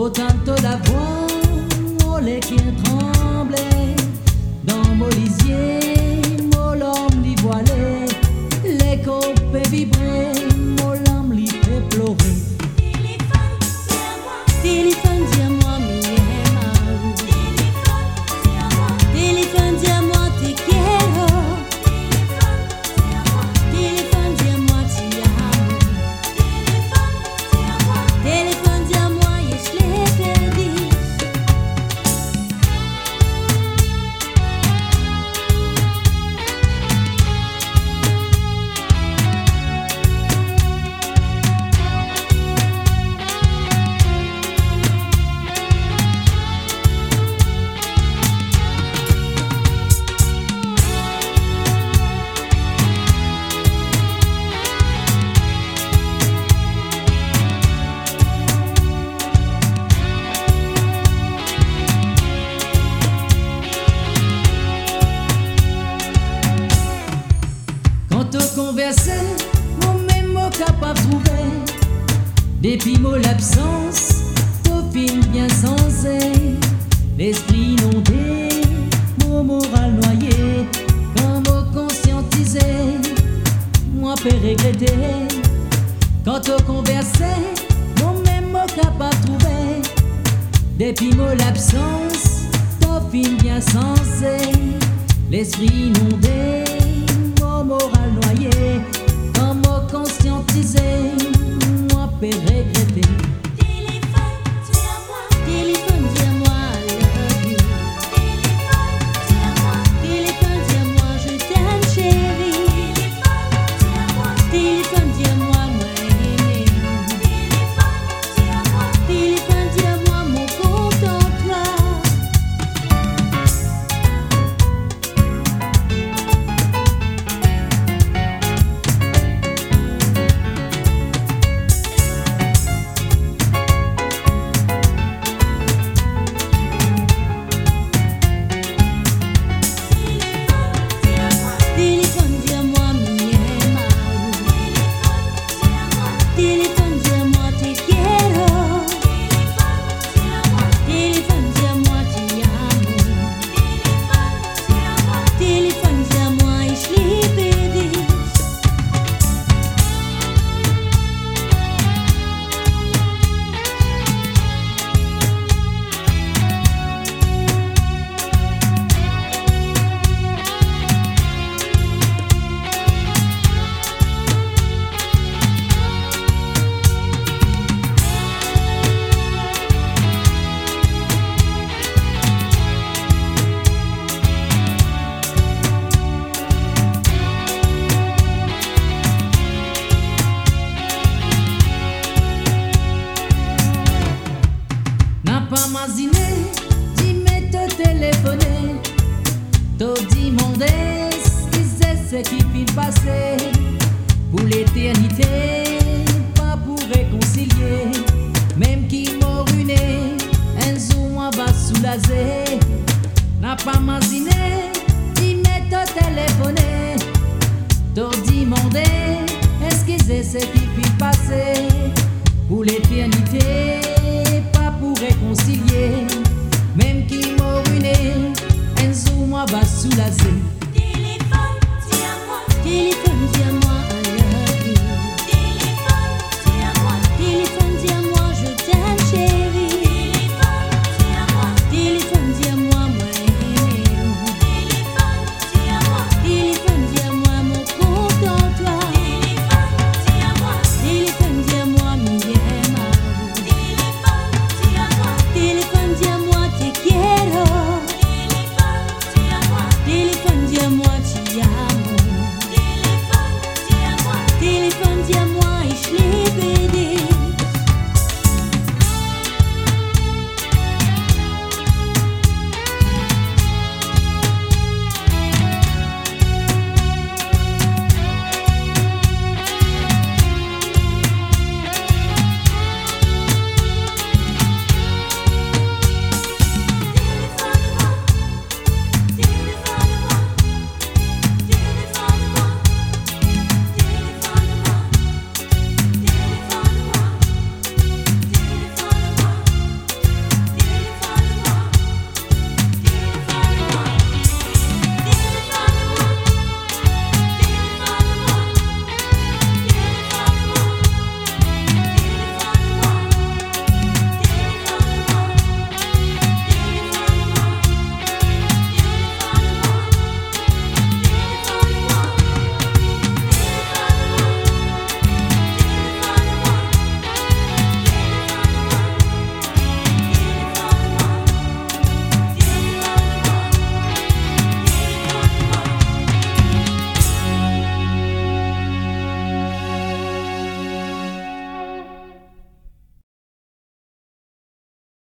tanto d'avoine, oh les qui tremblait dans mon lisier, mon l'homme l'y voilait, les copes vibraient, mon l'âme l'y fait pleurer. Téléphone, dis à moi, mi aimao. Téléphone, dis à moi, te quiero. Téléphone, dis à moi, te amo. Téléphone, dis à moi, je l'ai perdu. Quand on conversait, mon même mot capable de trouver. Depuis mon l'absence, ton film bien sensé. L'esprit inondé, mon moral noyé. Quand mon conscientisé, moi peut regretter. Quand on conversait, mon même mot capable de trouver. Depuis mon l'absence, ton film bien sensé. L'esprit inondé, mon moral noyé, quand mon conscientisé, moi peut regretter. Téléphone, dis à moi. Téléphone, dis à moi, I love you. Téléphone, dis à moi, je t'aime, chérie. Téléphone, dis à moi, moi aimé. Téléphone, dis à moi, mon compte en toi. Téléphone, dis à moi, mi aimao. Téléphone, dis à moi, te quiero. Téléphone, dis à moi, te amo. Téléphone, dis à moi, je l'ai perdu. N'a pas masiné, dis-moi te téléphoner, te demander si c'est ce qui peut passer pour l'éternité, pas pour réconcilier, même qui m'a ruiné, un jour moi va soulager. N'a pas masiné, dis-moi te téléphoner, te demander est-ce que c'est ce qui peut passer pour l'éternité, pas pour réconcilier, même qui m'a ruiné, un jour moi va soulager. Téléphone, dis à moi. Téléphone,